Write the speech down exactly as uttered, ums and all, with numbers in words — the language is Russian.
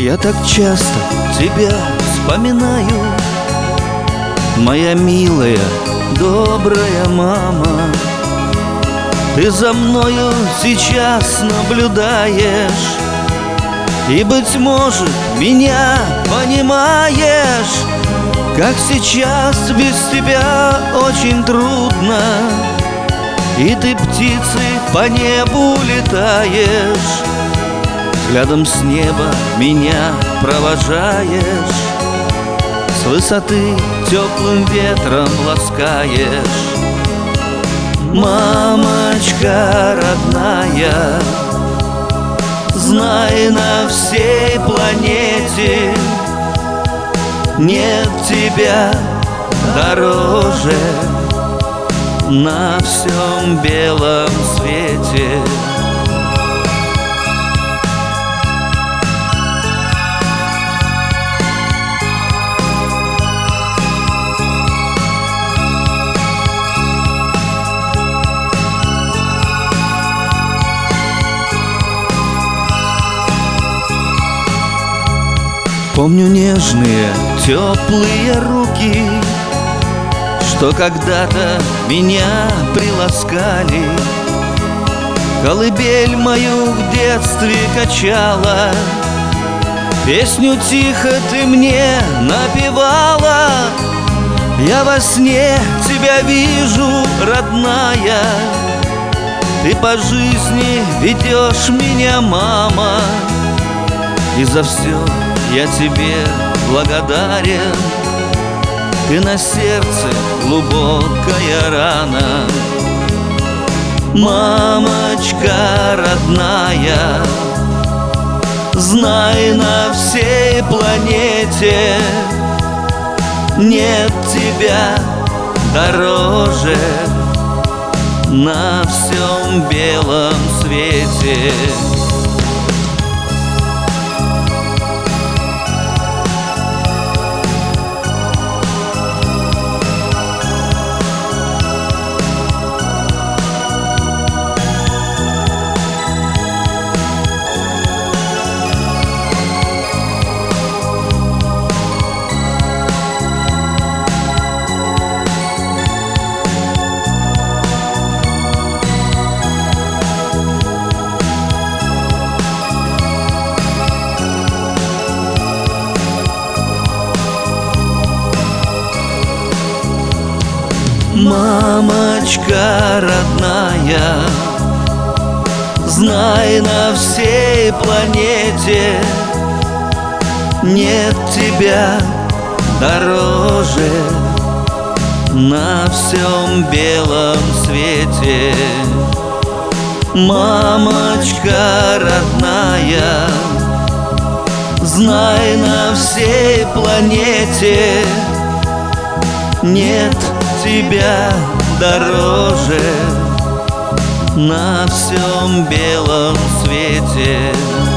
Я так часто тебя вспоминаю, моя милая, добрая мама. Ты за мною сейчас наблюдаешь и, быть может, меня понимаешь, как сейчас без тебя очень трудно, и ты птицей по небу летаешь, взглядом с неба меня провожаешь, с высоты теплым ветром ласкаешь. Мамочка родная, знай, на всей планете нет тебя дороже на всем белом свете. Помню нежные, теплые руки, что когда-то меня приласкали. Колыбель мою в детстве качала, песню тихо ты мне напевала. Я во сне тебя вижу, родная, ты по жизни ведешь меня, мама, и за все я тебе благодарен. Ты на сердце глубокая рана. Мамочка родная, знай, на всей планете нет тебя дороже на всем белом свете. Мамочка родная, знай, на всей планете нет тебя дороже на всем белом свете. Мамочка родная, знай, на всей планете нет тебя дороже на всем белом свете.